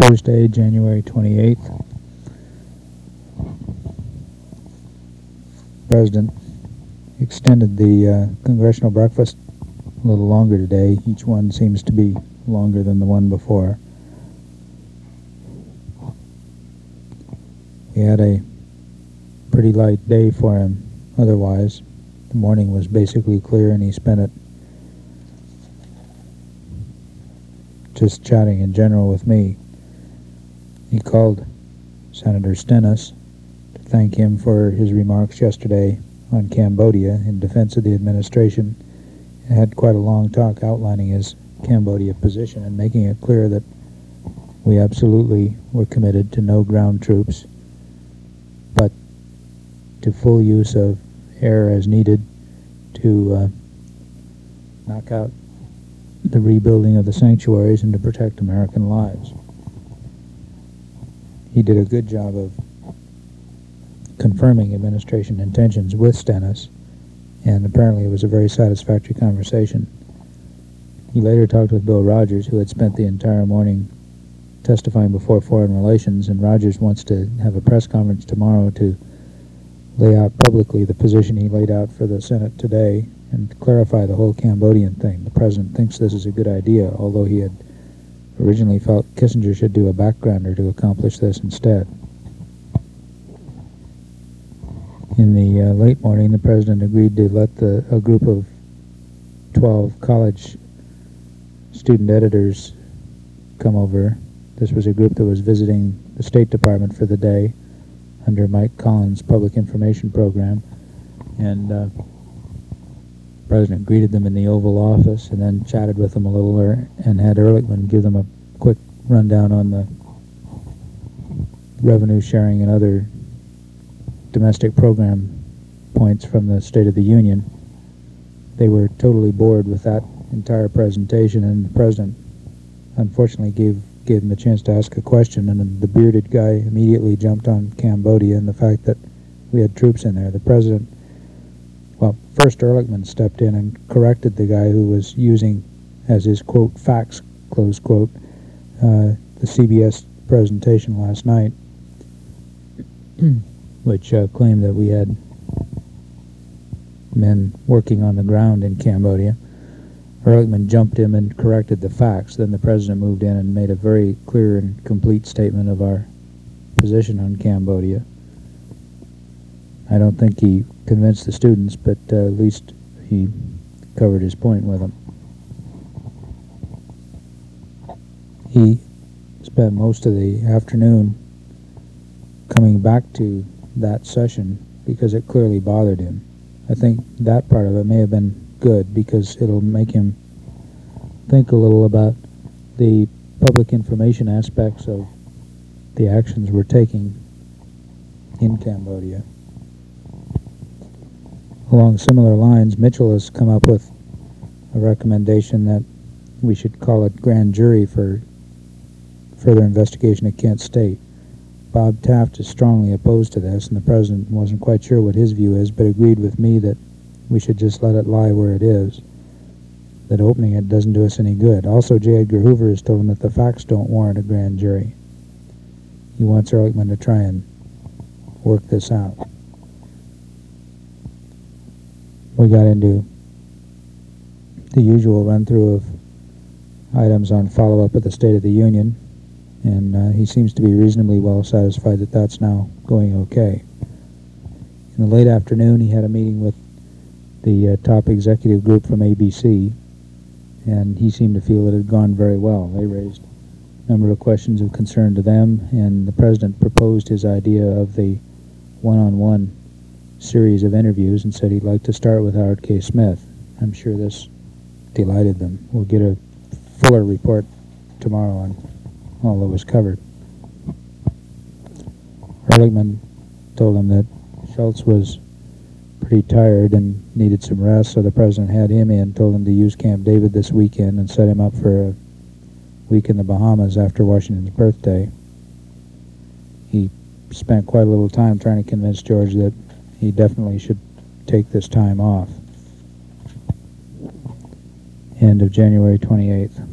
Thursday, January 28th. President extended the congressional breakfast a little longer today. Each one seems to be longer than the one before. We had a pretty light day for him otherwise. The morning was basically clear, and he spent it just chatting in general with me. He called Senator Stennis to thank him for his remarks yesterday on Cambodia in defense of the administration, and had quite a long talk outlining his Cambodia position and making it clear that we absolutely were committed to no ground troops, but to full use of air as needed to knock out the rebuilding of the sanctuaries and to protect American lives. He did a good job of confirming administration intentions with Stennis, and apparently it was a very satisfactory conversation. He later talked with Bill Rogers, who had spent the entire morning testifying before Foreign Relations, and Rogers wants to have a press conference tomorrow to lay out publicly the position he laid out for the Senate today and clarify the whole Cambodian thing. The president thinks this is a good idea, although he had originally felt Kissinger should do a backgrounder to accomplish this instead. In the late morning, the president agreed to let a group of 12 college student editors come over. This was a group that was visiting the State Department for the day under Mike Collins' Public Information Program, and the president greeted them in the Oval Office and then chatted with them a little and had Ehrlichman give them a quick rundown on the revenue sharing and other domestic program points from the State of the Union. They were totally bored with that entire presentation, and the president unfortunately gave him a chance to ask a question, and the bearded guy immediately jumped on Cambodia and the fact that we had troops in there. The president, well, first Ehrlichman stepped in and corrected the guy who was using as his, quote, facts, close quote, the CBS presentation last night, which claimed that we had men working on the ground in Cambodia. Ehrlichman jumped in and corrected the facts. Then the president moved in and made a very clear and complete statement of our position on Cambodia. I don't think he convinced the students, but at least he covered his point with them. He spent most of the afternoon coming back to that session because it clearly bothered him. I think that part of it may have been good because it'll make him think a little about the public information aspects of the actions we're taking in Cambodia. Along similar lines, Mitchell has come up with a recommendation that we should call it grand jury for further investigation at Kent State. Bob Taft is strongly opposed to this, and the president wasn't quite sure what his view is, but agreed with me that we should just let it lie where it is, that opening it doesn't do us any good. Also, J. Edgar Hoover has told him that the facts don't warrant a grand jury. He wants Ehrlichman to try and work this out. We got into the usual run-through of items on follow-up at the State of the Union, and he seems to be reasonably well satisfied that that's now going okay. In the late afternoon, he had a meeting with the top executive group from ABC, and he seemed to feel it had gone very well. They raised a number of questions of concern to them, and the president proposed his idea of the one-on-one series of interviews and said he'd like to start with Howard K. Smith. I'm sure this delighted them. We'll get a fuller report tomorrow on all that was covered. Ehrlichman told him that Schultz was pretty tired and needed some rest, so the president had him in, told him to use Camp David this weekend and set him up for a week in the Bahamas after Washington's birthday. He spent quite a little time trying to convince George that he definitely should take this time off. End of January 28th.